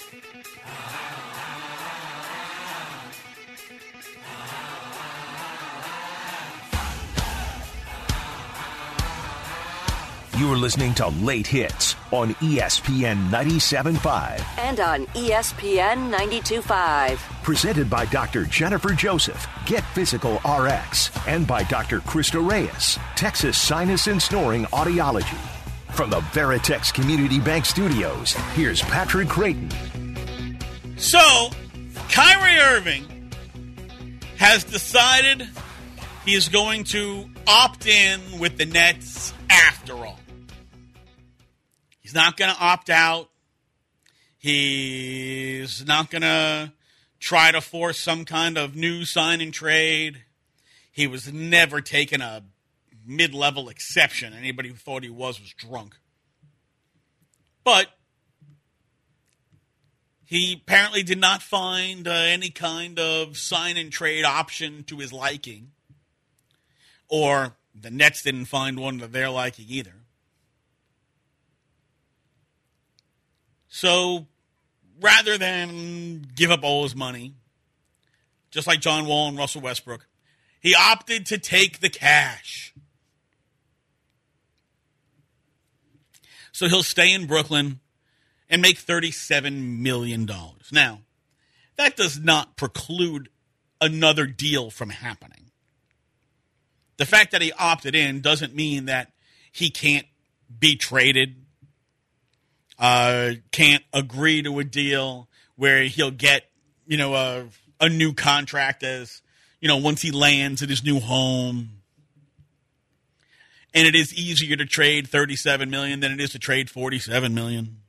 You are listening to Late Hits on ESPN 97.5. And on ESPN 92.5. Presented by Dr. Jennifer Joseph, Get Physical RX. And by Dr. Krista Reyes, Texas Sinus and Snoring Audiology. From the Veritex Community Bank Studios, here's Patrick Creighton. So, Kyrie Irving has decided he is going to opt in with the Nets after all. He's not going to opt out. He's not going to try to force some kind of new sign and trade. He was never taking a mid-level exception. Anybody who thought he was drunk. But he apparently did not find any kind of sign and trade option to his liking. Or the Nets didn't find one to their liking either. So, rather than give up all his money, just like John Wall and Russell Westbrook, he opted to take the cash. So he'll stay in Brooklyn and make $37 million. Now, that does not preclude another deal from happening. The fact that he opted in doesn't mean that he can't be traded, can't agree to a deal where he'll get, a new contract as, once he lands at his new home. And it is easier to trade $37 million than it is to trade $47 million.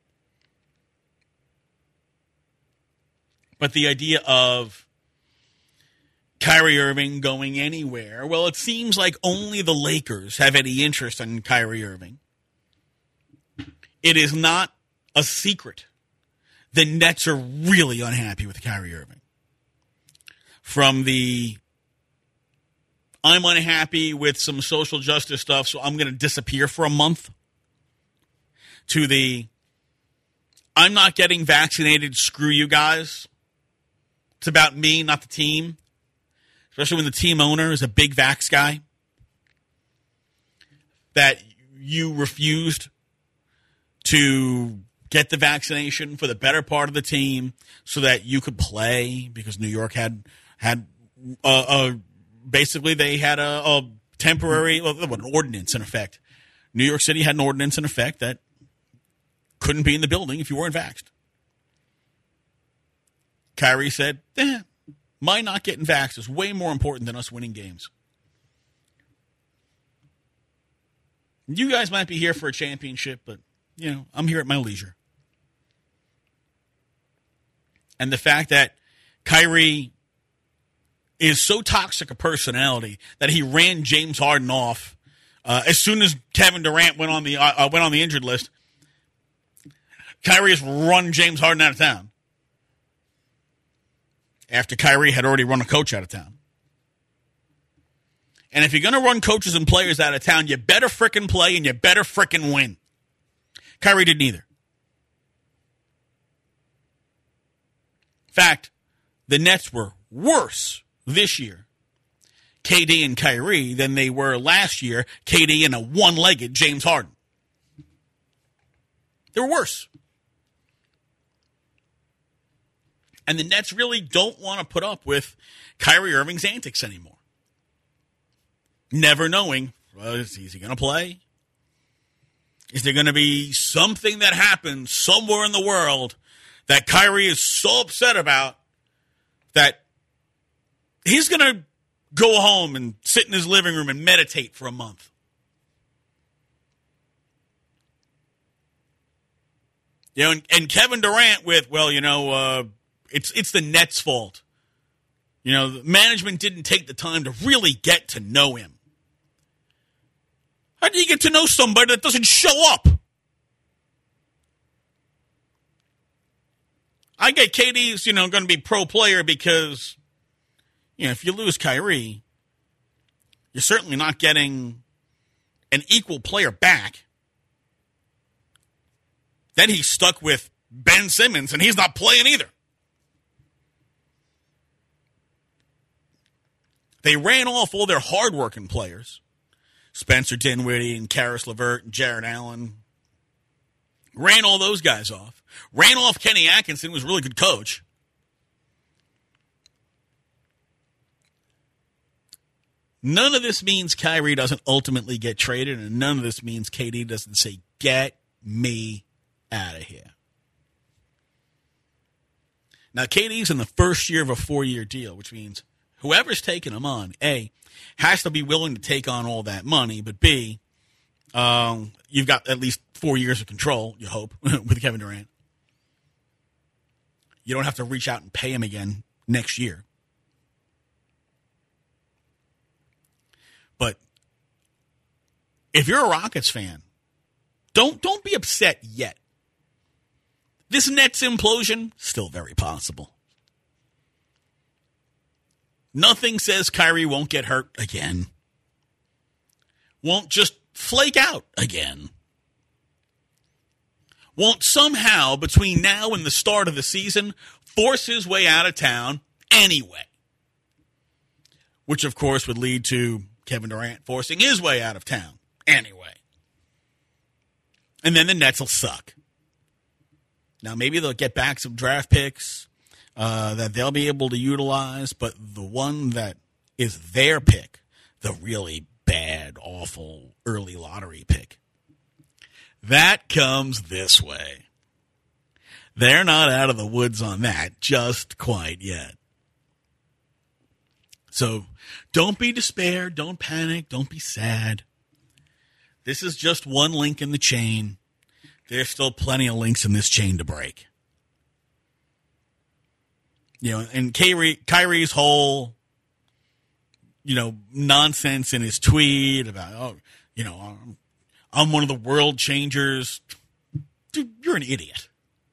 But the idea of Kyrie Irving going anywhere, well, it seems like only the Lakers have any interest in Kyrie Irving. It is not a secret. The Nets are really unhappy with Kyrie Irving. From the, I'm unhappy with some social justice stuff, so I'm going to disappear for a month, to the, I'm not getting vaccinated, screw you guys. It's about me, not the team. Especially when the team owner is a big vax guy. That you refused to get the vaccination for the better part of the team so that you could play, because New York had basically they had a temporary, an ordinance in effect. New York City had an ordinance in effect that couldn't be in the building if you weren't vaxxed. Kyrie said, my not getting vaxxed is way more important than us winning games. You guys might be here for a championship, but, I'm here at my leisure. And the fact that Kyrie is so toxic a personality that he ran James Harden off as soon as Kevin Durant went on the injured list. Kyrie has run James Harden out of town after Kyrie had already run a coach out of town. And if you're going to run coaches and players out of town, you better frickin' play and you better frickin' win. Kyrie didn't either. In fact, the Nets were worse this year, KD and Kyrie, than they were last year, KD and a one-legged James Harden. They were worse. And the Nets really don't want to put up with Kyrie Irving's antics anymore. Never knowing, is he going to play? Is there going to be something that happens somewhere in the world that Kyrie is so upset about that he's going to go home and sit in his living room and meditate for a month? And Kevin Durant with, it's the Nets' fault. The management didn't take the time to really get to know him. How do you get to know somebody that doesn't show up? I get KD's, going to be pro player because, if you lose Kyrie, you're certainly not getting an equal player back. Then he's stuck with Ben Simmons, and he's not playing either. They ran off all their hardworking players. Spencer Dinwiddie and Karis LeVert and Jared Allen. Ran all those guys off. Ran off Kenny Atkinson, who was a really good coach. None of this means Kyrie doesn't ultimately get traded, and none of this means KD doesn't say, get me out of here. Now, KD's in the first year of a 4-year deal, which means whoever's taking him on, A, has to be willing to take on all that money, but B, you've got at least 4 years of control, you hope, with Kevin Durant. You don't have to reach out and pay him again next year. But if you're a Rockets fan, don't be upset yet. This Nets implosion, still very possible. Nothing says Kyrie won't get hurt again. Won't just flake out again. Won't somehow, between now and the start of the season, force his way out of town anyway. Which, of course, would lead to Kevin Durant forcing his way out of town anyway. And then the Nets will suck. Now, maybe they'll get back some draft picks that they'll be able to utilize, but the one that is their pick, the really bad, awful early lottery pick, that comes this way. They're not out of the woods on that just quite yet. So don't be despair, don't panic, don't be sad. This is just one link in the chain. There's still plenty of links in this chain to break. You know, and Kyrie's whole, nonsense in his tweet about, I'm one of the world changers. Dude, you're an idiot.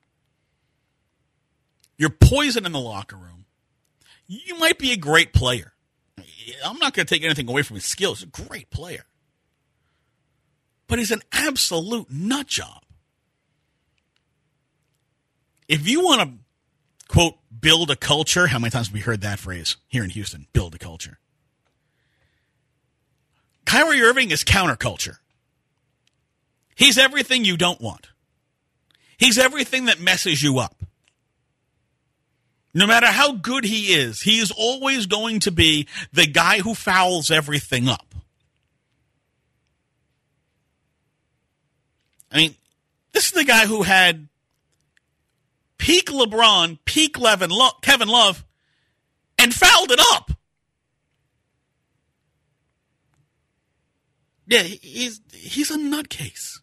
You're poison in the locker room. You might be a great player. I'm not going to take anything away from his skills. He's a great player. But he's an absolute nut job. If you want to, quote, build a culture, how many times have we heard that phrase here in Houston, build a culture? Kyrie Irving is counterculture. He's everything you don't want. He's everything that messes you up. No matter how good he is always going to be the guy who fouls everything up. I mean, this is the guy who had peak LeBron, peak Kevin Love, and fouled it up. Yeah, he's a nutcase.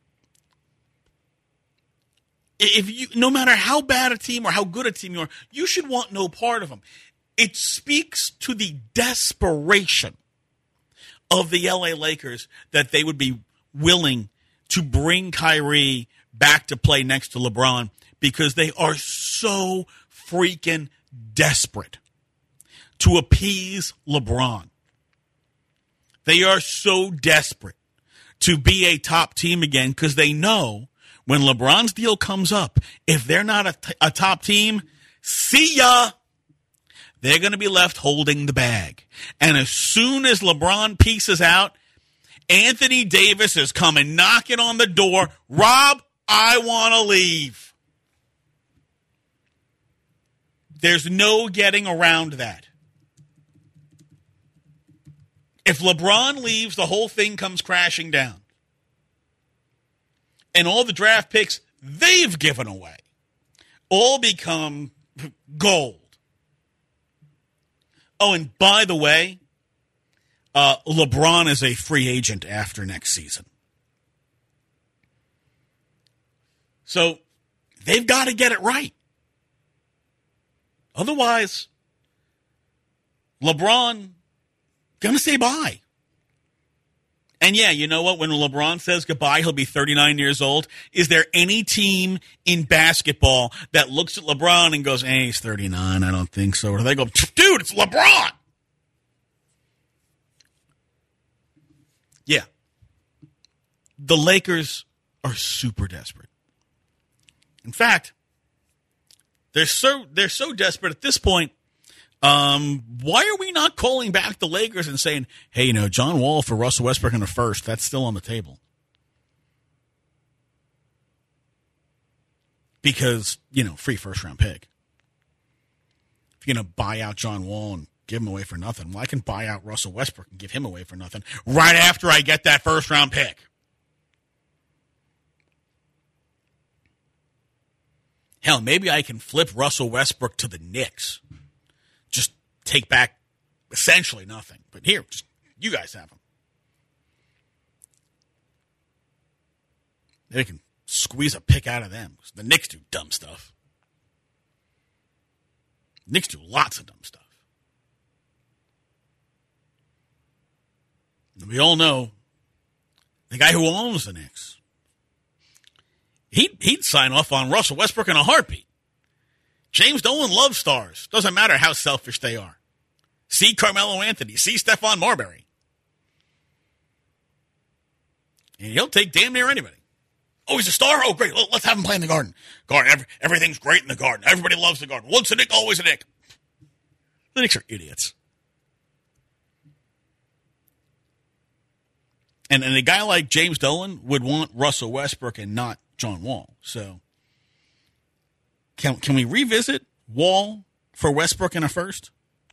No matter how bad a team or how good a team you are, you should want no part of them. It speaks to the desperation of the LA Lakers that they would be willing to bring Kyrie back to play next to LeBron because they are so freaking desperate to appease LeBron. They are so desperate to be a top team again because they know when LeBron's deal comes up, if they're not a top team, see ya. They're going to be left holding the bag. And as soon as LeBron pieces out, Anthony Davis is coming knocking on the door. Rob, I want to leave. There's no getting around that. If LeBron leaves, the whole thing comes crashing down. And all the draft picks they've given away all become gold. Oh, and by the way, LeBron is a free agent after next season. So they've got to get it right. Otherwise, LeBron going to say bye. And yeah, you know what? When LeBron says goodbye, he'll be 39 years old. Is there any team in basketball that looks at LeBron and goes, hey, he's 39, I don't think so. Or they go, dude, it's LeBron. Yeah. The Lakers are super desperate. In fact, they're so desperate at this point. Why are we not calling back the Lakers and saying, hey, John Wall for Russell Westbrook in the first, that's still on the table? Because, free first-round pick. If you're going to buy out John Wall and give him away for nothing, well, I can buy out Russell Westbrook and give him away for nothing right after I get that first-round pick. Hell, maybe I can flip Russell Westbrook to the Knicks. Just take back essentially nothing. But here, you guys have him. They can squeeze a pick out of them. The Knicks do dumb stuff. The Knicks do lots of dumb stuff. And we all know the guy who owns the Knicks. He'd sign off on Russell Westbrook in a heartbeat. James Dolan loves stars. Doesn't matter how selfish they are. See Carmelo Anthony. See Stephon Marbury. And he'll take damn near anybody. Oh, he's a star? Oh, great. Let's have him play in the Garden. Everything's great in the Garden. Everybody loves the Garden. Once a Knick, always a Knick. The Knicks are idiots. And a guy like James Dolan would want Russell Westbrook and not John Wall. So can we revisit Wall for Westbrook in a first?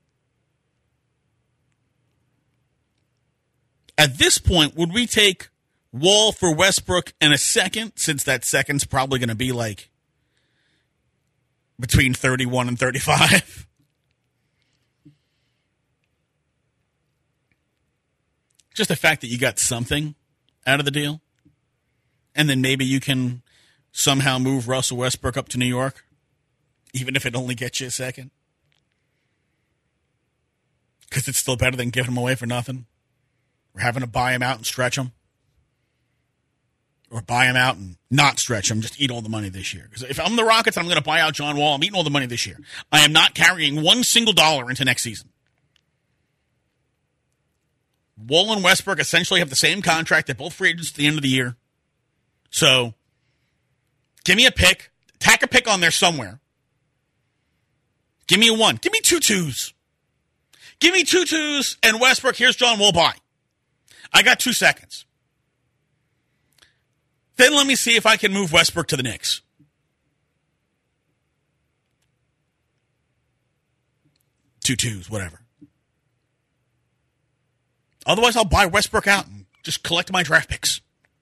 At this point, would we take Wall for Westbrook in a second, since that second's probably going to be like between 31 and 35? Just the fact that you got something out of the deal, and then maybe you can somehow move Russell Westbrook up to New York, even if it only gets you a second. Because it's still better than giving him away for nothing. Or having to buy him out and stretch him. Or buy him out and not stretch him, just eat all the money this year. Because if I'm the Rockets and I'm going to buy out John Wall, I'm eating all the money this year. I am not carrying one single dollar into next season. Wall and Westbrook essentially have the same contract. They're both free agents at the end of the year. So, give me a pick. Tack a pick on there somewhere. Give me a 1. Give me 2 2s. Give me 2 2s and Westbrook. Here's John Wall. Bye. I got 2 seconds. Then let me see if I can move Westbrook to the Knicks. Two twos, whatever. Otherwise, I'll buy Westbrook out and just collect my draft picks.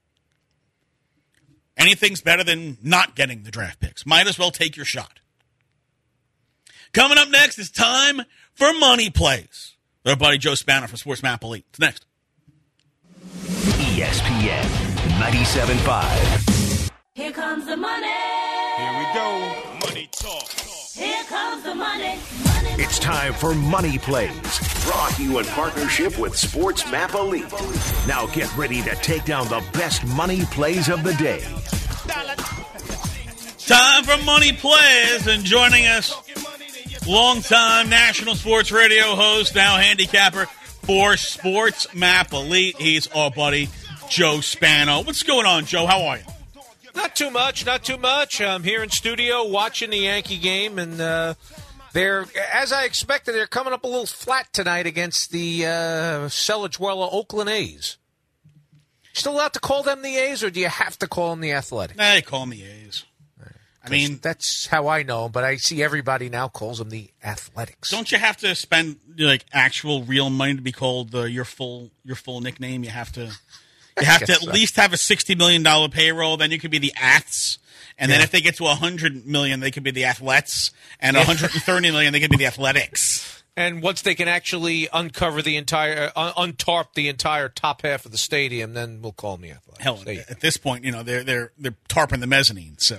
Anything's better than not getting the draft picks. Might as well take your shot. Coming up next is time for Money Plays. With our buddy Joe Spano from Sports Map Elite. It's next. ESPN 97.5. Here comes the money. Here we go. Money talk. Here comes the money. It's time for Money Plays. Brought to you in partnership with Sports Map Elite. Now get ready to take down the best money plays of the day. Time for Money Plays, and joining us, longtime national sports radio host, now handicapper for Sports Map Elite. He's our buddy Joe Spano. What's going on, Joe? How are you? Not too much. I'm here in studio watching the Yankee game, and they're, as I expected, they're coming up a little flat tonight against the Celejuela Oakland A's. Still allowed to call them the A's, or do you have to call them the Athletics? Nah, they call them the A's. I mean, that's how I know them, but I see everybody now calls them the Athletics. Don't you have to spend like actual real money to be called your full nickname? You have to at least have a $60 million payroll. Then you could be the Aths, and then if they get to $100 million, they could be the Athletes, and $130 million, they could be the Athletics. And once they can actually uncover the entire, untarp the entire top half of the stadium, then we'll call them the Athletics. Hell, at this point, they're tarping the mezzanine. So,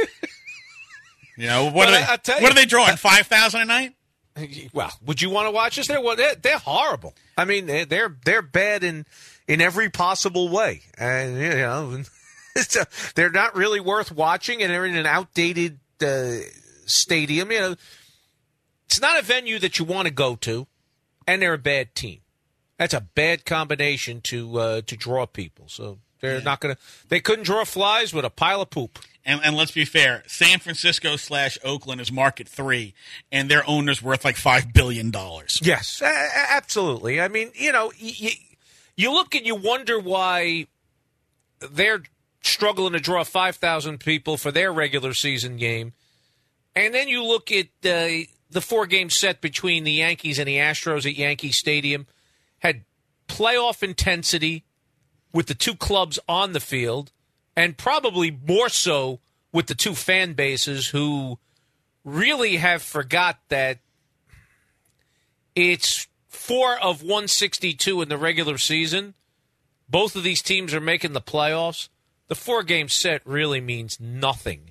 what are they drawing? 5,000 a night? Well, would you want to watch this? They're horrible. I mean, they're bad in every possible way, and they're not really worth watching, and they're in an outdated stadium. It's not a venue that you want to go to, and they're a bad team. That's a bad combination to draw people. So they're not going to. They couldn't draw flies with a pile of poop. And let's be fair, San Francisco / Oakland is market 3, and their owner's worth like $5 billion. Yes, absolutely. I mean, you look and you wonder why they're struggling to draw 5,000 people for their regular season game. And then you look at the 4-game set between the Yankees and the Astros at Yankee Stadium, had playoff intensity with the two clubs on the field, and probably more so with the two fan bases who really have forgot that it's 4 of 162 in the regular season. Both of these teams are making the playoffs. The 4-game set really means nothing.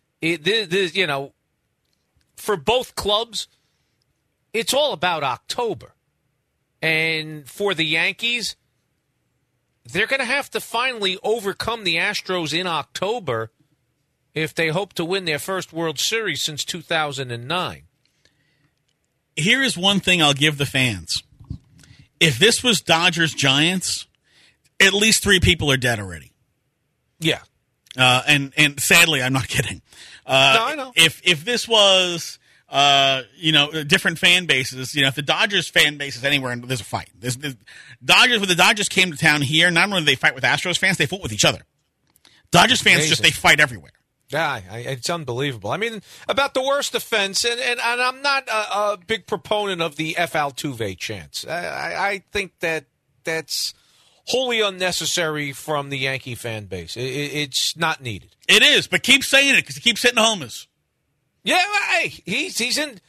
For both clubs, it's all about October. And for the Yankees, they're going to have to finally overcome the Astros in October if they hope to win their first World Series since 2009. Here is one thing I'll give the fans. If this was Dodgers-Giants, at least 3 people are dead already. Yeah. And sadly, I'm not kidding. No, I know. If this was, different fan bases, if the Dodgers fan base is anywhere, there's a fight. When the Dodgers came to town here, not only do they fight with Astros fans, they fought with each other. Dodgers fans they fight everywhere. Yeah, it's unbelievable. I mean, about the worst offense, and I'm not a big proponent of the F. Altuve chants. I think that's wholly unnecessary from the Yankee fan base. It's not needed. It is, but keep saying it because he keeps hitting homers. Yeah, hey, he's in.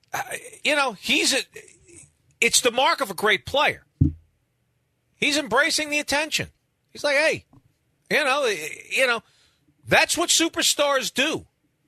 It's the mark of a great player. He's embracing the attention. He's like, hey, that's what superstars do.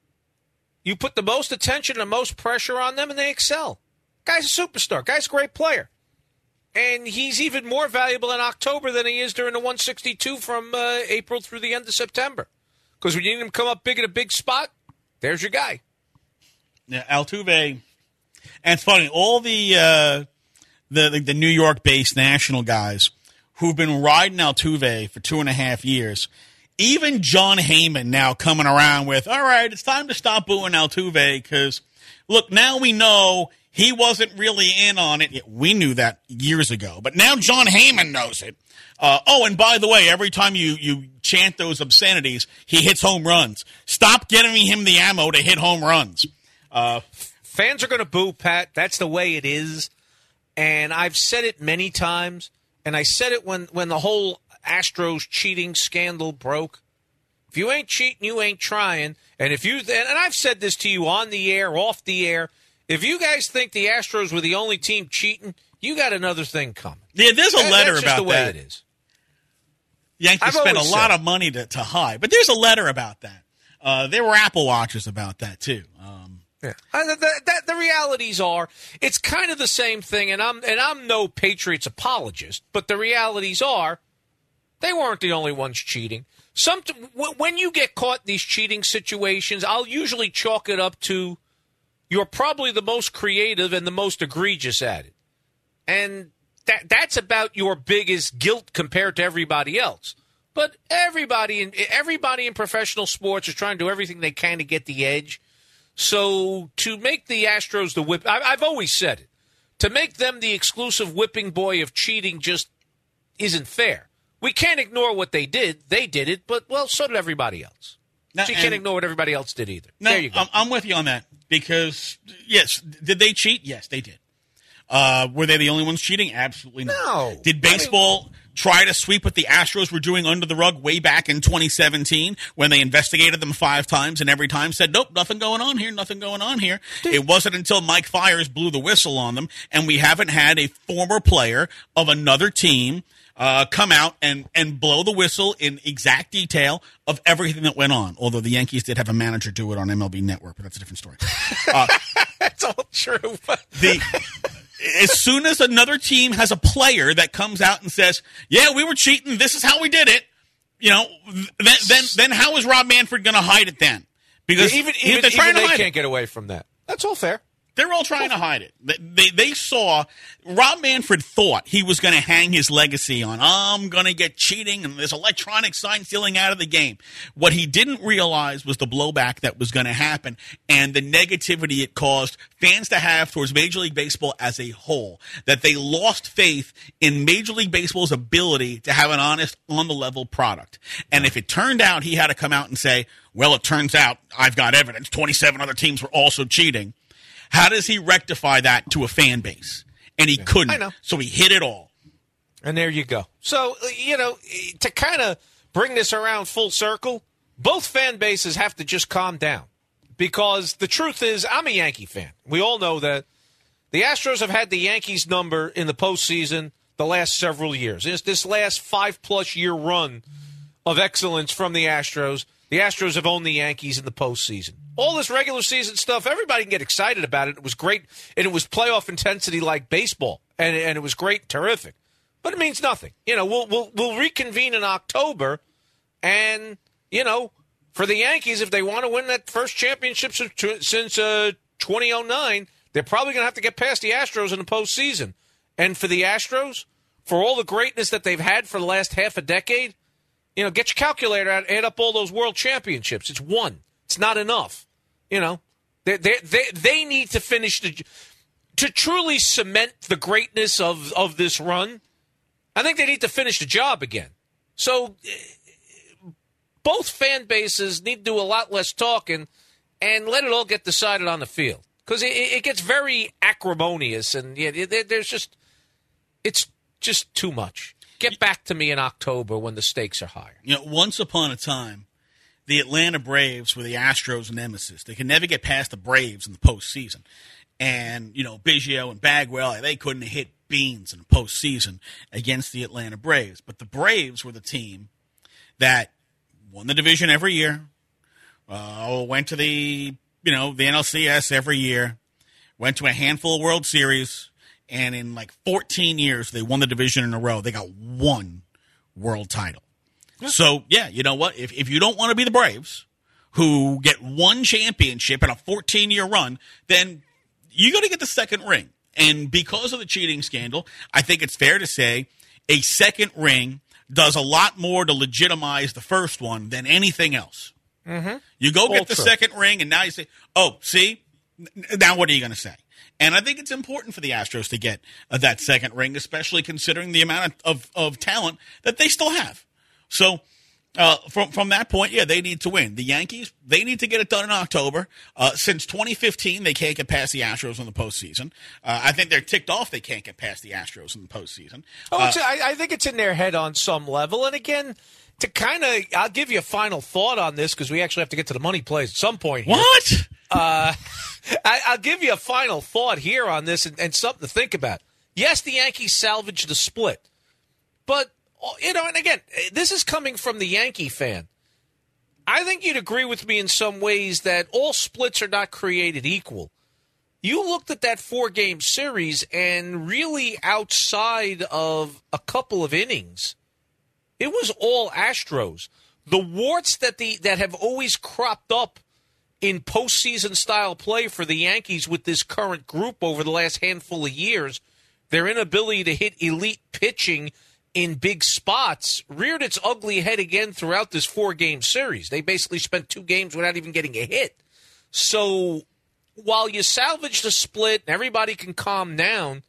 You put the most attention and the most pressure on them, and they excel. Guy's a superstar. Guy's a great player. And he's even more valuable in October than he is during the 162 from April through the end of September. Because when you need him to come up big in a big spot, there's your guy. Yeah, Altuve. And it's funny, all the New York-based national guys who've been riding Altuve for 2.5 years, even John Heyman now coming around with, all right, it's time to stop booing Altuve because, look, now we know he wasn't really in on it. We knew that years ago. But now John Heyman knows it. And by the way, every time you chant those obscenities, he hits home runs. Stop giving him the ammo to hit home runs. Fans are going to boo, Pat. That's the way it is. And I've said it many times. And I said it when the whole Astros cheating scandal broke. If you ain't cheating, you ain't trying. And I've said this to you on the air, off the air. If you guys think the Astros were the only team cheating, you got another thing coming. Yeah, there's a letter that's just about the way that. It is. Yankees spent a lot of money to hide, but there's a letter about that. There were Apple Watches about that too. Yeah. The realities are, it's kind of the same thing, and I'm no Patriots apologist, but the realities are, they weren't the only ones cheating. When you get caught in these cheating situations, I'll usually chalk it up to you're probably the most creative and the most egregious at it. And that's about your biggest guilt compared to everybody else. But everybody in professional sports is trying to do everything they can to get the edge. So to make the Astros the whip, I've always said it, to make them the exclusive whipping boy of cheating just isn't fair. We can't ignore what they did. They did it, but, well, so did everybody else. So you can't ignore what everybody else did either. No, there you go. I'm with you on that because, yes, did they cheat? Yes, they did. Were they the only ones cheating? Absolutely not. No. Did baseball try to sweep what the Astros were doing under the rug way back in 2017 when they investigated them 5 times and every time said, nope, nothing going on here, nothing going on here? It wasn't until Mike Fiers blew the whistle on them, and we haven't had a former player of another team come out and blow the whistle in exact detail of everything that went on. Although the Yankees did have a manager do it on MLB Network, but that's a different story. That's all true. As soon as another team has a player that comes out and says, yeah, we were cheating, this is how we did it, then how is Rob Manfred going to hide it then? Because even they're trying to they hide can't get away from that. That's all fair. They're all trying to hide it. They saw, Rob Manfred thought he was going to hang his legacy on, I'm going to get cheating and there's electronic sign stealing out of the game. What he didn't realize was the blowback that was going to happen and the negativity it caused fans to have towards Major League Baseball as a whole, that they lost faith in Major League Baseball's ability to have an honest, on-the-level product. And if it turned out he had to come out and say, well, it turns out I've got evidence, 27 other teams were also cheating, how does he rectify that to a fan base? And he couldn't. I know. So he hit it all. And there you go. So, to kind of bring this around full circle, both fan bases have to just calm down. Because the truth is, I'm a Yankee fan. We all know that the Astros have had the Yankees number in the postseason the last several years. It's this last 5+ year run of excellence from the Astros have owned the Yankees in the postseason. All this regular season stuff, everybody can get excited about it. It was great, and it was playoff intensity like baseball, and it was great, terrific. But it means nothing. We'll reconvene in October, and for the Yankees, if they want to win that first championship since 2009, they're probably going to have to get past the Astros in the postseason. And for the Astros, for all the greatness that they've had for the last half a decade, get your calculator out, add up all those world championships. It's one. It's not enough. They need to finish to truly cement the greatness of this run. I think they need to finish the job again. So both fan bases need to do a lot less talking and let it all get decided on the field, because it gets very acrimonious and it's just too much. Get back to me in October when the stakes are higher. Once upon a time, the Atlanta Braves were the Astros' nemesis. They could never get past the Braves in the postseason. And, Biggio and Bagwell, they couldn't hit beans in the postseason against the Atlanta Braves. But the Braves were the team that won the division every year, went to the NLCS every year, went to a handful of World Series, and in 14 years, they won the division in a row. They got one world title. So, yeah, you know what? If you don't want to be the Braves, who get one championship in a 14-year run, then you got to get the second ring. And because of the cheating scandal, I think it's fair to say a second ring does a lot more to legitimize the first one than anything else. Mm-hmm. You go get the second ring, and now you say, oh, see? Now what are you going to say? And I think it's important for the Astros to get that second ring, especially considering the amount of talent that they still have. So from that point, yeah, they need to win. The Yankees, they need to get it done in October. Since 2015, they can't get past the Astros in the postseason. I think they're ticked off they can't get past the Astros in the postseason. I think it's in their head on some level. And again, I'll give you a final thought on this, because we actually have to get to the money plays at some point here. What? I'll give you a final thought here on this and something to think about. Yes, the Yankees salvaged the split, but and again, this is coming from the Yankee fan. I think you'd agree with me in some ways that all splits are not created equal. You looked at that 4-game series, and really outside of a couple of innings, it was all Astros. The warts that have always cropped up in postseason style play for the Yankees with this current group over the last handful of years, their inability to hit elite pitching in big spots reared its ugly head again throughout this 4-game series. They basically spent 2 games without even getting a hit. So while you salvage the split and everybody can calm down,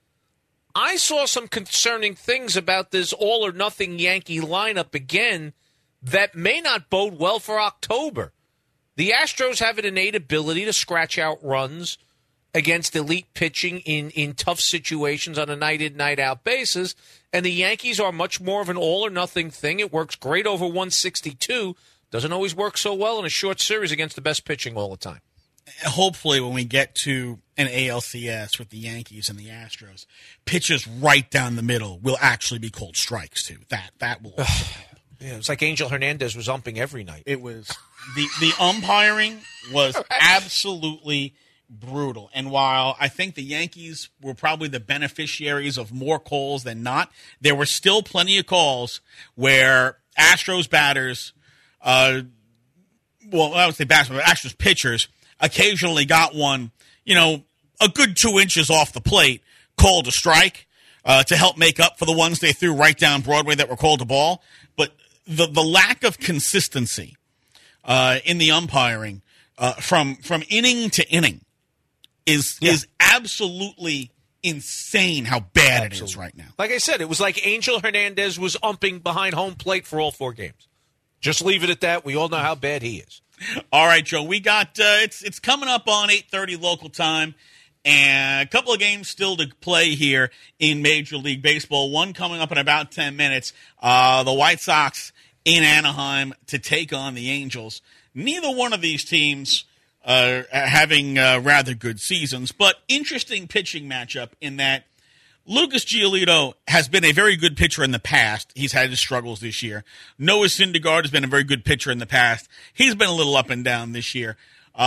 I saw some concerning things about this all-or-nothing Yankee lineup again that may not bode well for October. The Astros have an innate ability to scratch out runs against elite pitching in tough situations on a night-in, night-out basis, and the Yankees are much more of an all-or-nothing thing. It works great over 162. Doesn't always work so well in a short series against the best pitching all the time. Hopefully when we get to an ALCS with the Yankees and the Astros, pitches right down the middle will actually be called strikes, too. That will also help. Yeah, it was like Angel Hernandez was umping every night. It was the umpiring was absolutely brutal. And while I think the Yankees were probably the beneficiaries of more calls than not, there were still plenty of calls where Astros batters, I would say batsmen, but Astros pitchers occasionally got one, a good 2 inches off the plate, called a strike to help make up for the ones they threw right down Broadway that were called a ball. But the lack of consistency in the umpiring from inning to inning is absolutely insane how bad it is right now. Like I said, it was like Angel Hernandez was umping behind home plate for all 4 games. Just leave it at that. We all know how bad he is. All right, Joe. We got it's coming up on 8:30 local time, and a couple of games still to play here in Major League Baseball. One coming up in about 10 minutes. The White Sox in Anaheim to take on the Angels. Neither one of these teams having rather good seasons, but interesting pitching matchup in that Lucas Giolito has been a very good pitcher in the past. He's had his struggles this year. Noah Syndergaard has been a very good pitcher in the past. He's been a little up and down this year.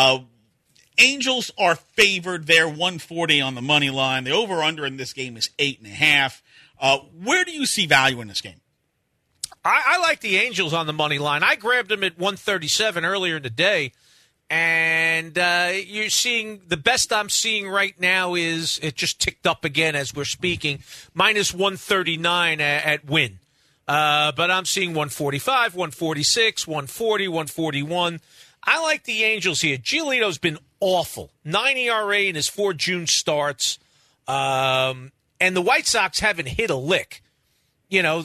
Angels are favored. They're 140 on the money line. The over-under in this game is 8.5. Where do you see value in this game? I like the Angels on the money line. I grabbed them at 137 earlier in the day. And you're seeing the best I'm seeing right now is it just ticked up again as we're speaking, minus 139 at win. But I'm seeing 145, 146, 140, 141. I like the Angels here. Giolito's been awful. 9 ERA in his 4 June starts. And the White Sox haven't hit a lick. You know,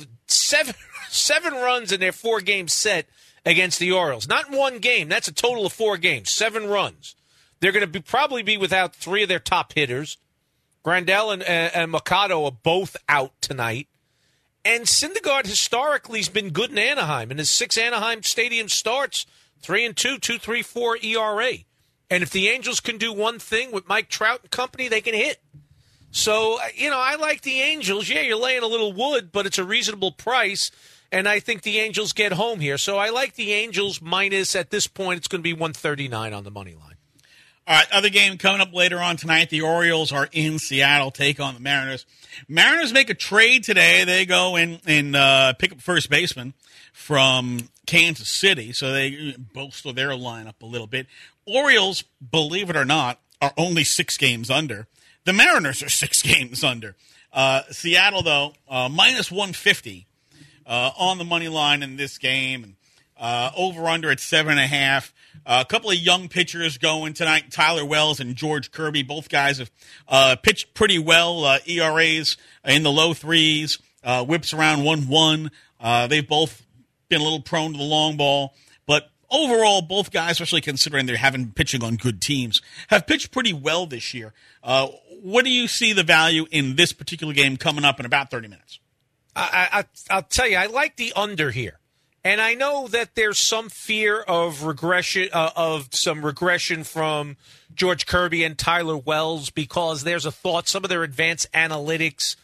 seven runs in their 4-game set against the Orioles. Not in one game. That's a total of 4 games. 7 runs. They're going to probably be without 3 of their top hitters. Grandal and Machado are both out tonight. And Syndergaard historically has been good in Anaheim. In his 6 Anaheim Stadium starts, 3-2, 2.34 ERA. And if the Angels can do one thing with Mike Trout and company, they can hit. So, I like the Angels. Yeah, you're laying a little wood, but it's a reasonable price. And I think the Angels get home here. So I like the Angels minus, at this point, it's going to be 139 on the money line. All right, other game coming up later on tonight. The Orioles are in Seattle, take on the Mariners. Mariners make a trade today. They go and pick up first baseman from Kansas City, so they bolster their lineup a little bit. Orioles, believe it or not, are only 6 games under. The Mariners are 6 games under. Seattle, though, minus 150. On the money line in this game, and over-under at 7.5. A couple of young pitchers going tonight, Tyler Wells and George Kirby. Both guys have pitched pretty well, ERAs in the low 3s, whips around 1-1. They've both been a little prone to the long ball. But overall, both guys, especially considering they're having pitching on good teams, have pitched pretty well this year. What do you see the value in this particular game coming up in about 30 minutes? I'll tell you, I like the under here. And I know that there's some fear of regression, from George Kirby and Tyler Wells, because there's a thought some of their advanced analytics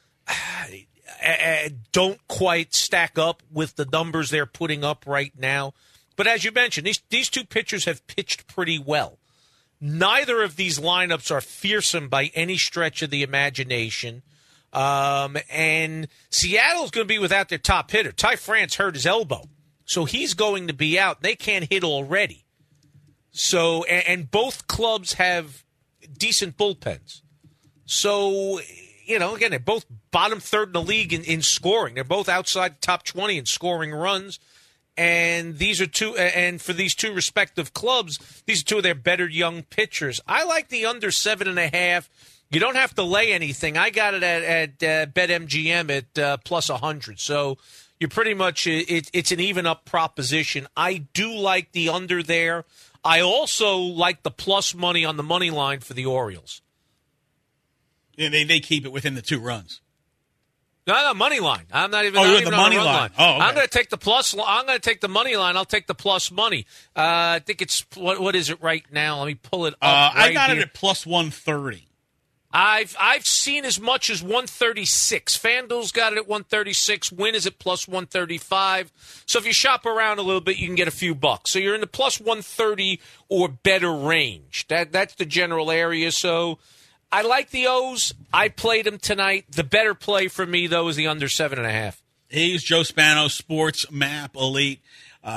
don't quite stack up with the numbers they're putting up right now. But as you mentioned, these 2 pitchers have pitched pretty well. Neither of these lineups are fearsome by any stretch of the imagination. And Seattle's going to be without their top hitter. Ty France hurt his elbow, so he's going to be out. They can't hit already. So, and both clubs have decent bullpens. So, again, they're both bottom third in the league in scoring. They're both outside the top 20 in scoring runs. And these are and for these 2 respective clubs, these are 2 of their better young pitchers. I like the under 7.5. You don't have to lay anything. I got it at BetMGM at plus 100. So you're pretty much it's an even up proposition. I do like the under there. I also like the plus money on the money line for the Orioles. Yeah, they keep it within the 2 runs. No, money line. I'm not even. Oh, you're the money line. Oh, okay. I'm going to take the plus. I'm going to take the money line. I'll take the plus money. I think it's what is it right now? Let me pull it up. I got it at plus 130. I've seen as much as 136. FanDuel's got it at 136. Win is at plus 135. So if you shop around a little bit, you can get a few bucks. So you're in the plus 130 or better range. That's the general area. So I like the O's. I played them tonight. The better play for me, though, is the under 7.5. He's Joe Spano, Sports Map Elite.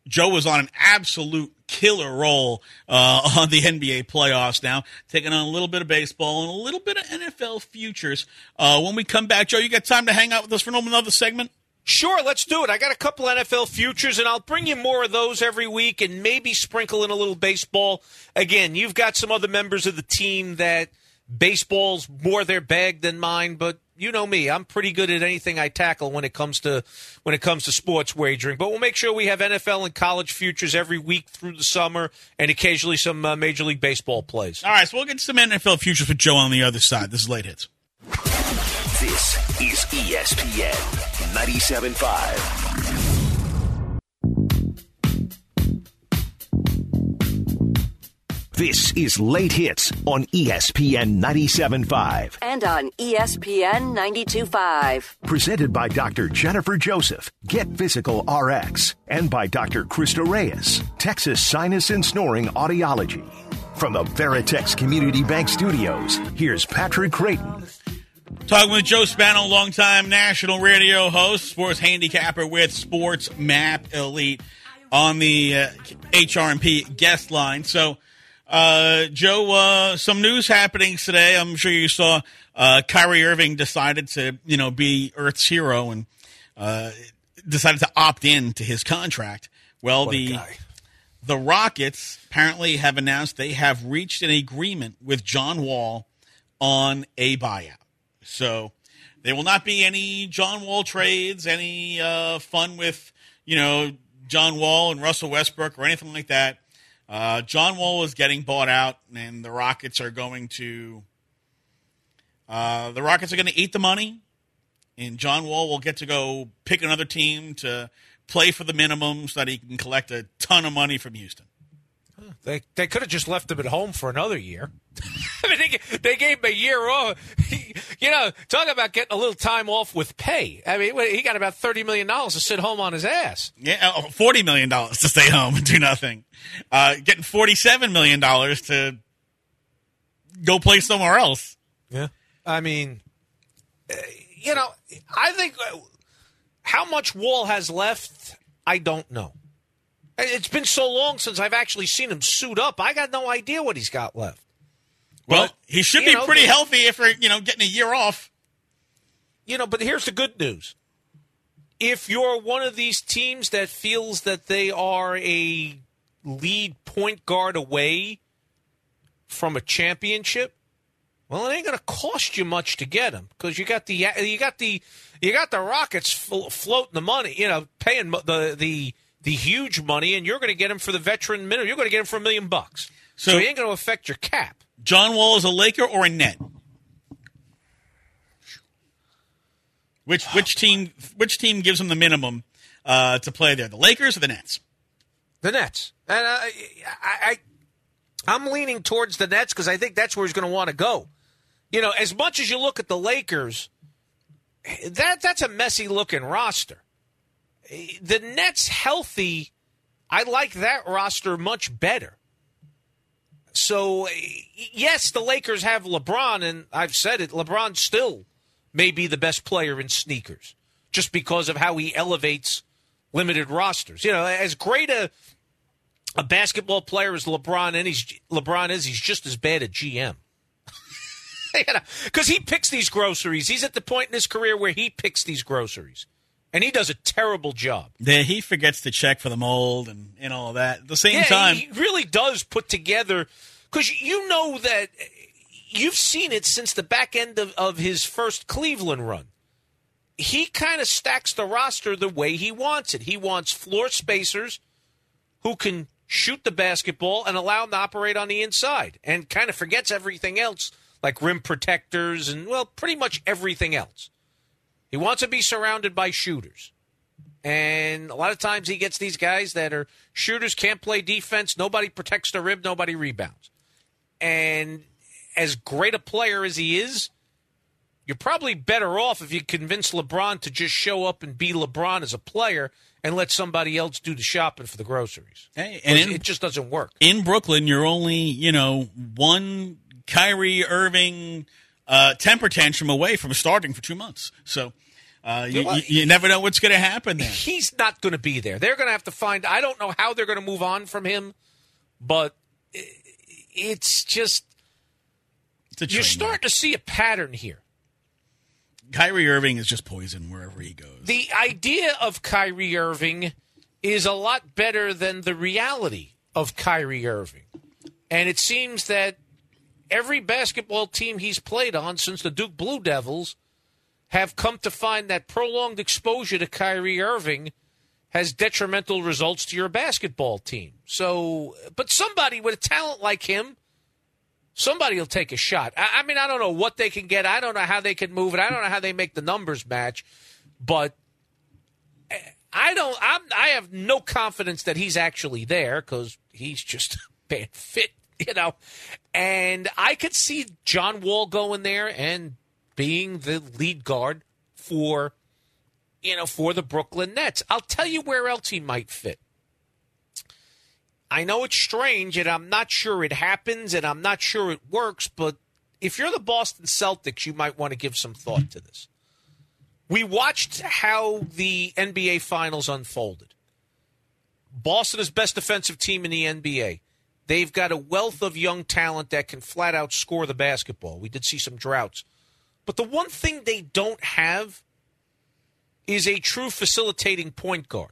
Joe was on an absolute killer roll on the NBA playoffs now, taking on a little bit of baseball and a little bit of NFL futures. When we come back, Joe, you got time to hang out with us for another segment? Sure, let's do it. I got a couple NFL futures, and I'll bring you more of those every week and maybe sprinkle in a little baseball. Again, you've got some other members of the team that baseball's more their bag than mine, but you know me. I'm pretty good at anything I tackle when it comes to sports wagering. But we'll make sure we have NFL and college futures every week through the summer and occasionally some Major League Baseball plays. All right, so we'll get some NFL futures with Joe on the other side. This is Late Hits. This is ESPN 97.5. This is Late Hits on ESPN 97.5. And on ESPN 92.5. Presented by Dr. Jennifer Joseph, Get Physical RX. And by Dr. Krista Reyes, Texas Sinus and Snoring Audiology. From the Veritex Community Bank Studios, here's Patrick Creighton. Talking with Joe Spano, longtime national radio host, sports handicapper with Sports Map Elite on the HRMP guest line. So, Joe, some news happening today. I'm sure you saw Kyrie Irving decided to, be Earth's hero and decided to opt in to his contract. Well, the Rockets apparently have announced they have reached an agreement with John Wall on a buyout. So there will not be any John Wall trades, any fun with, John Wall and Russell Westbrook or anything like that. John Wall is getting bought out, and the Rockets are going to eat the money, and John Wall will get to go pick another team to play for the minimum so that he can collect a ton of money from Houston. They could have just left him at home for another year. I mean, they gave him a year off. Talk about getting a little time off with pay. I mean, he got about $30 million to sit home on his ass. Yeah, $40 million to stay home and do nothing. Getting $47 million to go play somewhere else. Yeah. I mean, I think how much Wall has left, I don't know. It's been so long since I've actually seen him suit up. I got no idea what he's got left. Well, he should be pretty healthy if we're, getting a year off. But here's the good news. If you're one of these teams that feels that they are a lead point guard away from a championship, well, it ain't going to cost you much to get him because you got the Rockets floating the money, paying the huge money, and you're going to get him for the veteran minimum. You're going to get him for $1 million. So he ain't going to affect your cap. John Wall is a Laker or a Net? Which team gives him the minimum to play there? The Lakers or the Nets? The Nets. And I'm leaning towards the Nets because I think that's where he's going to want to go. As much as you look at the Lakers, that's a messy looking roster. The Nets healthy, I like that roster much better. So, yes, the Lakers have LeBron, and I've said it, LeBron still may be the best player in sneakers just because of how he elevates limited rosters. As great a basketball player as LeBron is, he's just as bad at GM. Because he picks these groceries. He's at the point in his career where he picks these groceries. And he does a terrible job. Yeah, he forgets to check for the mold and all of that. At the same time, he really does put together, because that you've seen it since the back end of his first Cleveland run. He kind of stacks the roster the way he wants it. He wants floor spacers who can shoot the basketball and allow them to operate on the inside, and kind of forgets everything else, like rim protectors and, pretty much everything else. He wants to be surrounded by shooters. And a lot of times he gets these guys that are shooters, can't play defense, nobody protects the rim, nobody rebounds. And as great a player as he is, you're probably better off if you convince LeBron to just show up and be LeBron as a player and let somebody else do the shopping for the groceries. Hey, and it just doesn't work. In Brooklyn, you're only, one Kyrie Irving temper tantrum away from starting for 2 months. So You never know what's going to happen there. He's not going to be there. They're going to have to find. I don't know how they're going to move on from him, but it's just you're starting to see a pattern here. Kyrie Irving is just poison wherever he goes. The idea of Kyrie Irving is a lot better than the reality of Kyrie Irving. And it seems that every basketball team he's played on since the Duke Blue Devils have come to find that prolonged exposure to Kyrie Irving has detrimental results to your basketball team. So, but somebody with a talent like him, somebody will take a shot. I mean, I don't know what they can get. I don't know how they can move it. I don't know how they make the numbers match. But I have no confidence that he's actually there because he's just a bad fit, you know. And I could see John Wall going there and being the lead guard for the Brooklyn Nets. I'll tell you where else he might fit. I know it's strange, and I'm not sure it happens, and I'm not sure it works, but if you're the Boston Celtics, you might want to give some thought to this. We watched how the NBA Finals unfolded. Boston is best defensive team in the NBA. They've got a wealth of young talent that can flat out score the basketball. We did see some droughts. But the one thing they don't have is a true facilitating point guard.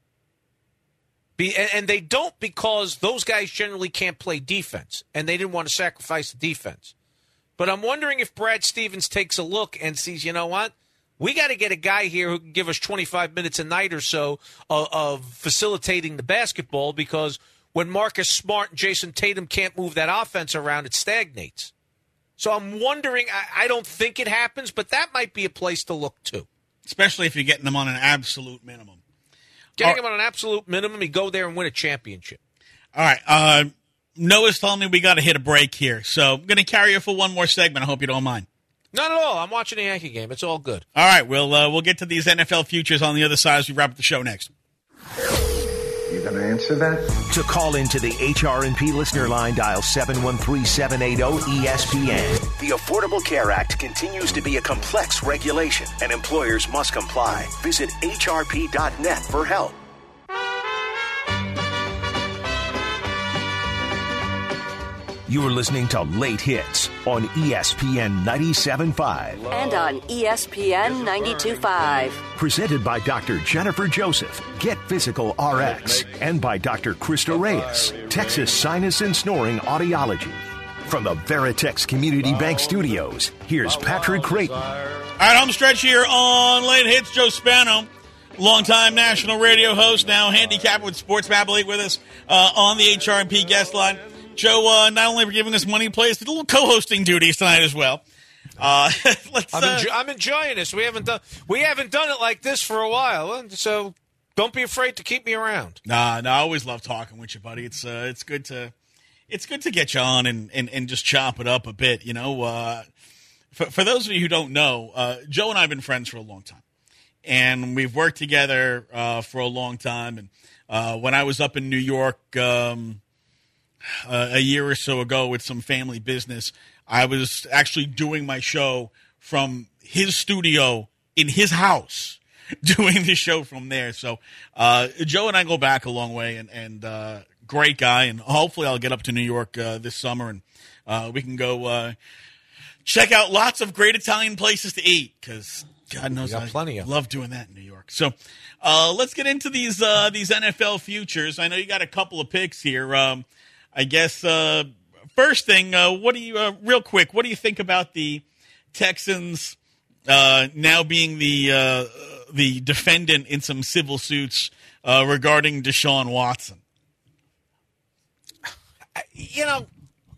And they don't because those guys generally can't play defense, and they didn't want to sacrifice the defense. But I'm wondering if Brad Stevens takes a look and sees, you know what? We got to get a guy here who can give us 25 minutes a night or so of facilitating the basketball because when Marcus Smart and Jason Tatum can't move that offense around, it stagnates. So I'm wondering, I don't think it happens, but that might be a place to look to. Especially if you're getting them on an absolute minimum. Getting him on an absolute minimum, he go there and win a championship. All right. Noah's telling me we got to hit a break here, so I'm going to carry you for one more segment. I hope you don't mind. Not at all. I'm watching the Yankee game. It's all good. All right. We'll get to these NFL futures on the other side as we wrap up the show next. You going to answer that? To call into the HRP listener line, dial 713-780-ESPN. The Affordable Care Act continues to be a complex regulation, and employers must comply. Visit hrp.net for help. You are listening to Late Hits on ESPN 97.5. And on ESPN 92.5. Presented by Dr. Jennifer Joseph, Get Physical RX, and by Dr. Krista Reyes, Texas Sinus and Snoring Audiology. From the Veritex Community Bank Studios, here's Patrick Creighton. All right, home stretch here on Late Hits. Joe Spano, longtime national radio host, now handicapper with Sports Map League with us on the HRP guest line. Joe, not only for giving us money plays, but a little co-hosting duties tonight as well. I'm enjoying this. We haven't done it like this for a while, so don't be afraid to keep me around. Nah, I always love talking with you, buddy. It's good to get you on and just chop it up a bit. You know, for those of you who don't know, Joe and I have been friends for a long time, and we've worked together for a long time. And when I was up in New York. A year or so ago with some family business, I was actually doing my show from his studio in his house, doing the show from there. So Joe and I go back a long way, and great guy, and hopefully I'll get up to New York this summer, and we can go check out lots of great Italian places to eat, because God knows I love doing that in New York. So let's get into these NFL futures. I know you got a couple of picks here. I guess first thing, what do you real quick? What do you think about the Texans now being the defendant in some civil suits regarding Deshaun Watson? You know,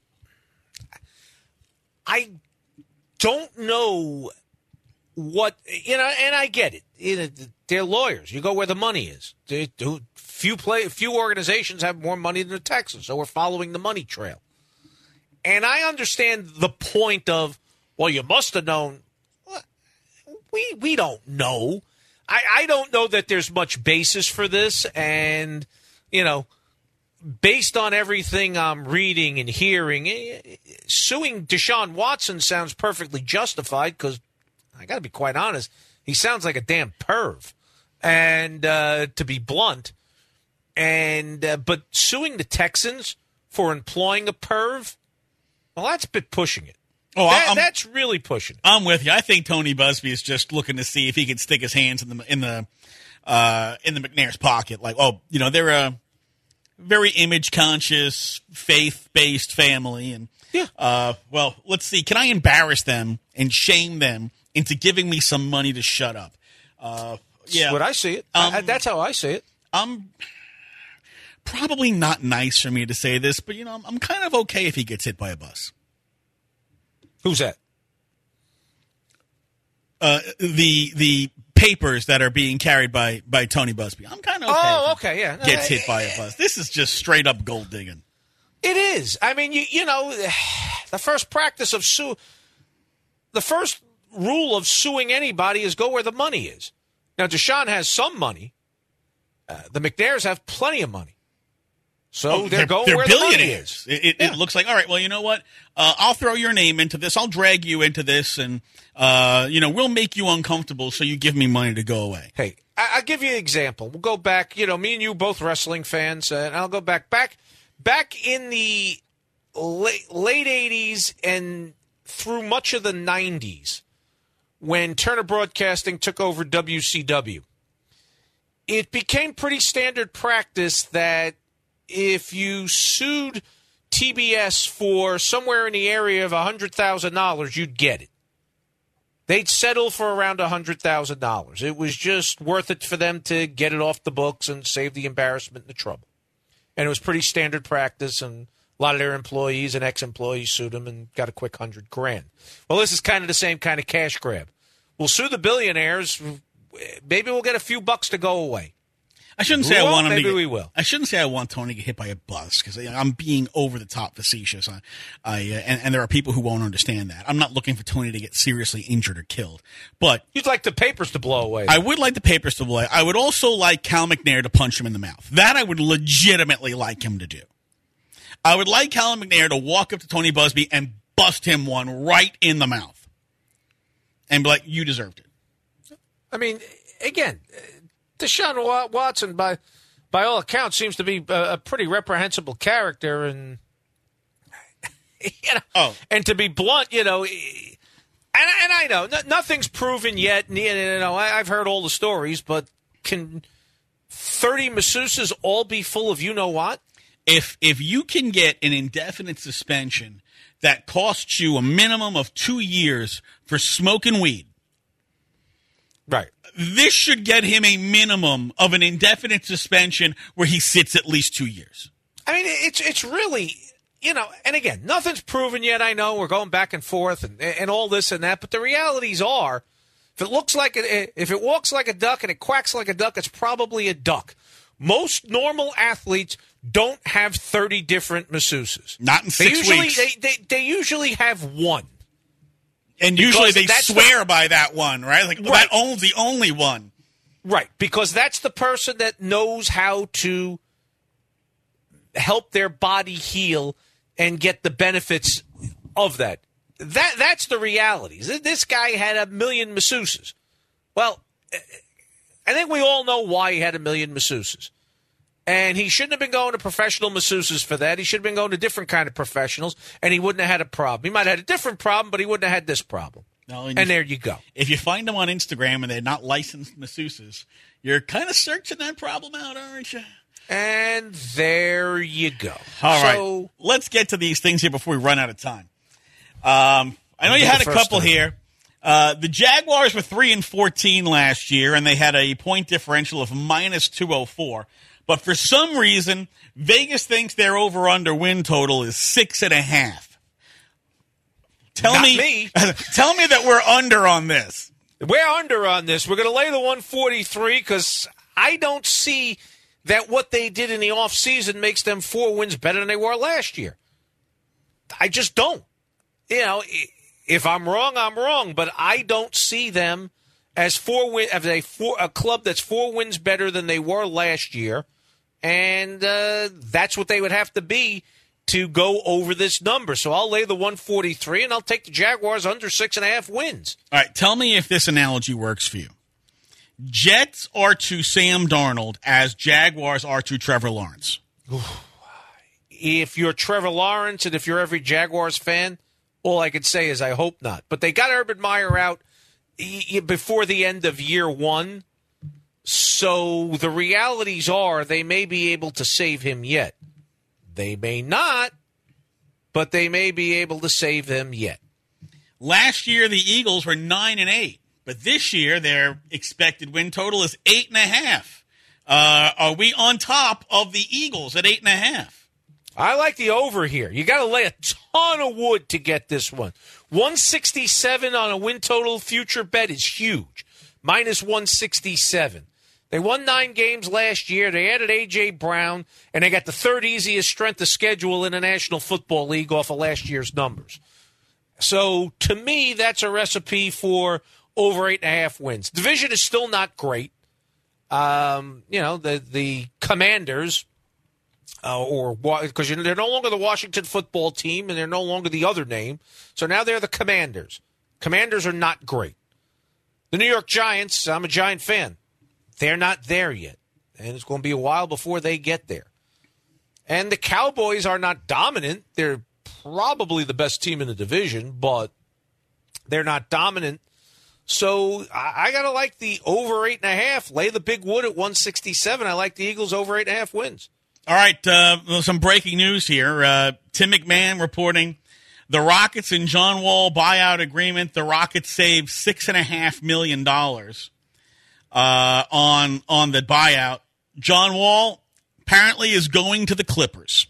I don't know what and I get it. They're lawyers. You go where the money is. Few organizations have more money than the Texans, so we're following the money trail. And I understand the point of, well, you must have known. We don't know. I don't know that there's much basis for this, and based on everything I'm reading and hearing, suing Deshaun Watson sounds perfectly justified because I got to be quite honest. He sounds like a damn perv. And to be blunt, but suing the Texans for employing a perv, well, that's a bit pushing it. Oh, that's really pushing it. I'm with you. I think Tony Busby is just looking to see if he can stick his hands in the McNair's pocket. Like, they're a very image conscious, faith based family, and let's see. Can I embarrass them and shame them into giving me some money to shut up? That's what I see it. That's how I see it. Probably not nice for me to say this, but I'm kind of okay if he gets hit by a bus. Who's that? The papers that are being carried by Tony Busby. I'm kind of okay. Oh, okay, yeah. Gets hit by a bus. This is just straight up gold digging. It is. I mean, the first practice of the first rule of suing anybody is go where the money is. Now, Deshaun has some money. The McNairs have plenty of money. So they're going where the money is. It looks like, all right, well, you know what? I'll throw your name into this. I'll drag you into this, and, we'll make you uncomfortable so you give me money to go away. Hey, I'll give you an example. We'll go back, me and you both wrestling fans, and I'll go back in the late 80s and through much of the 90s when Turner Broadcasting took over WCW. It became pretty standard practice that if you sued TBS for somewhere in the area of $100,000, you'd get it. They'd settle for around $100,000. It was just worth it for them to get it off the books and save the embarrassment and the trouble. And it was pretty standard practice, and a lot of their employees and ex-employees sued them and got a quick $100,000. Well, this is kind of the same kind of cash grab. We'll sue the billionaires. Maybe we'll get a few bucks to go away. I shouldn't say I want him maybe to get, we will. I shouldn't say I want Tony to get hit by a bus because I'm being over the top facetious. And there are people who won't understand that. I'm not looking for Tony to get seriously injured or killed. But you'd like the papers to blow away. I would like the papers to blow away. I would also like Cal McNair to punch him in the mouth. That I would legitimately like him to do. I would like Cal McNair to walk up to Tony Busby and bust him one right in the mouth. And be like, you deserved it. I mean, again, Deshaun Watson, by all accounts, seems to be a pretty reprehensible character, and and to be blunt, and I know nothing's proven yet. I've heard all the stories, but can 30 masseuses all be full of what? If you can get an indefinite suspension that costs you a minimum of 2 years for smoking weed, right? This should get him a minimum of an indefinite suspension where he sits at least 2 years. I mean, it's really, and again, nothing's proven yet. I know we're going back and forth and all this and that, but the realities are, if it walks like a duck and it quacks like a duck, it's probably a duck. Most normal athletes don't have 30 different masseuses. Not in 6 weeks. They usually have one. And usually they swear by that one, right? Like, well, right. That owns the only one. Right, because that's the person that knows how to help their body heal and get the benefits of that. That's the reality. This guy had 1 million masseuses. Well, I think we all know why he had 1 million masseuses. And he shouldn't have been going to professional masseuses for that. He should have been going to different kind of professionals, and he wouldn't have had a problem. He might have had a different problem, but he wouldn't have had this problem. No, and there you go. If you find them on Instagram and they're not licensed masseuses, you're kind of searching that problem out, aren't you? And there you go. All right. Let's get to these things here before we run out of time. I know you had a couple here. The Jaguars were 3-14 last year, and they had a point differential of minus 204. But for some reason, Vegas thinks their over-under win total is 6.5. Tell me that we're under on this. We're under on this. We're going to lay the 143 because I don't see that what they did in the offseason makes them 4 wins better than they were last year. I just don't. If I'm wrong, I'm wrong, but I don't see them as a club that's 4 wins better than they were last year. And that's what they would have to be to go over this number. So I'll lay the 143, and I'll take the Jaguars under 6.5 wins. All right, tell me if this analogy works for you. Jets are to Sam Darnold as Jaguars are to Trevor Lawrence. If you're Trevor Lawrence and if you're every Jaguars fan, all I could say is I hope not. But they got Urban Meyer out before the end of year one, so the realities are they may be able to save him yet. They may not, but they may be able to save him yet. Last year, the Eagles were 9-8, but this year their expected win total is 8.5. Are we on top of the Eagles at 8.5? I like the over here. You got to lay a ton of wood to get this one. 167 on a win total future bet is huge. Minus 167. They won 9 games last year. They added A.J. Brown, and they got the third easiest strength of schedule in the National Football League off of last year's numbers. So, to me, that's a recipe for over 8.5 wins. Division is still not great. The Commanders, because they're no longer the Washington football team, and they're no longer the other name. So now they're the Commanders. Commanders are not great. The New York Giants, I'm a Giant fan. They're not there yet, and it's going to be a while before they get there. And the Cowboys are not dominant. They're probably the best team in the division, but they're not dominant. So I got to like the over 8.5. Lay the big wood at 167. I like the Eagles over 8.5 wins. All right, some breaking news here. Tim McMahon reporting the Rockets and John Wall buyout agreement. The Rockets saved $6.5 million on the buyout. John Wall apparently is going to the Clippers.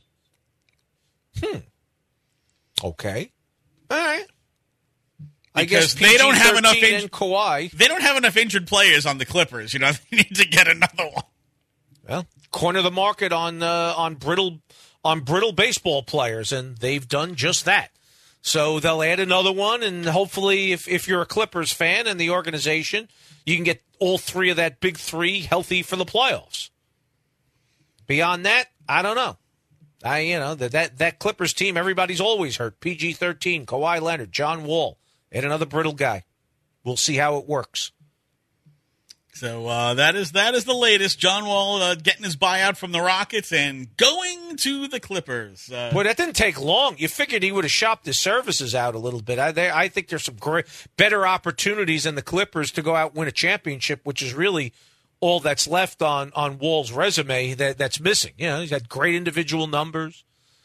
Okay. All right. Because I guess they don't have enough Kawhi. They don't have enough injured players on the Clippers. You know, they need to get another one. Well, corner the market on brittle baseball players, and they've done just that. So they'll add another one, and hopefully, if you're a Clippers fan and the organization, you can get all three of that big three healthy for the playoffs. Beyond that, I don't know. That Clippers team, everybody's always hurt. PG-13, Kawhi Leonard, John Wall, and another brittle guy. We'll see how it works. So that is the latest. John Wall getting his buyout from the Rockets and going to the Clippers. Boy, that didn't take long. You figured he would have shopped his services out a little bit. I think there's some better opportunities in the Clippers to go out and win a championship, which is really all that's left on Wall's resume that's missing. You know, he's had great individual numbers,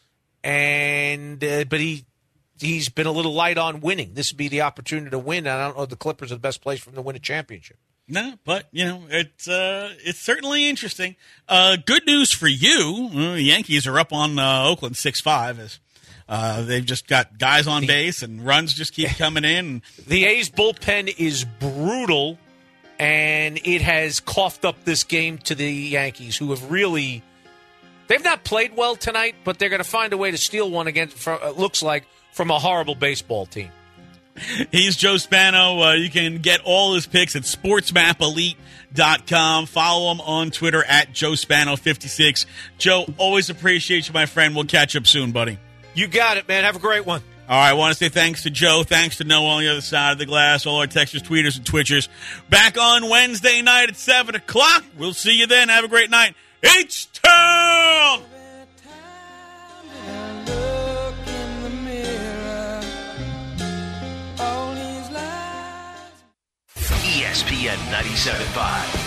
but he's been a little light on winning. This would be the opportunity to win. I don't know if the Clippers are the best place for him to win a championship. No, but, it's certainly interesting. Good news for you. The Yankees are up on Oakland 6-5 as they've just got guys on base and runs just keep coming in. The A's bullpen is brutal, and it has coughed up this game to the Yankees, who have really – they've not played well tonight, but they're going to find a way to steal one against, looks like, from a horrible baseball team. He's Joe Spano. You can get all his picks at sportsmapelite.com. Follow him on Twitter at JoeSpano56. Joe, always appreciate you, my friend. We'll catch up soon, buddy. You got it, man. Have a great one. All right, I want to say thanks to Joe. Thanks to Noah on the other side of the glass, all our texters, tweeters, and twitchers. Back on Wednesday night at 7 o'clock. We'll see you then. Have a great night. H-Town! ESPN 97.5.